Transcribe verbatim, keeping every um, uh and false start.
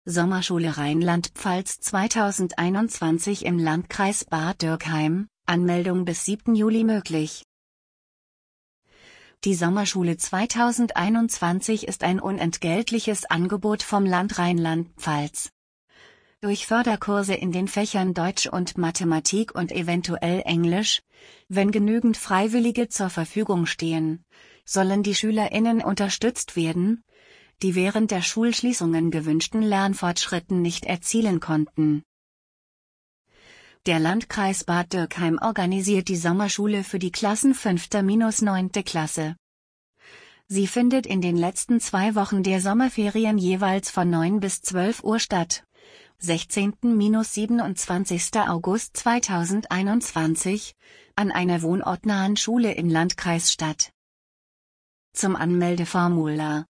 Sommerschule Rheinland-Pfalz zweitausendeinundzwanzig im Landkreis Bad Dürkheim, Anmeldung bis siebten Juli möglich. Die Sommerschule zweitausendeinundzwanzig ist ein unentgeltliches Angebot vom Land Rheinland-Pfalz. Durch Förderkurse in den Fächern Deutsch und Mathematik und eventuell Englisch, wenn genügend Freiwillige zur Verfügung stehen, sollen die SchülerInnen unterstützt werden, die während der Schulschließungen gewünschten Lernfortschritten nicht erzielen konnten. Der Landkreis Bad Dürkheim organisiert die Sommerschule für die Klassen fünfte bis neunte Klasse. Sie findet in den letzten zwei Wochen der Sommerferien jeweils von neun bis zwölf Uhr statt, sechzehnten bis siebenundzwanzigsten August zweitausendeinundzwanzig, an einer wohnortnahen Schule im Landkreis statt. Zum Anmeldeformular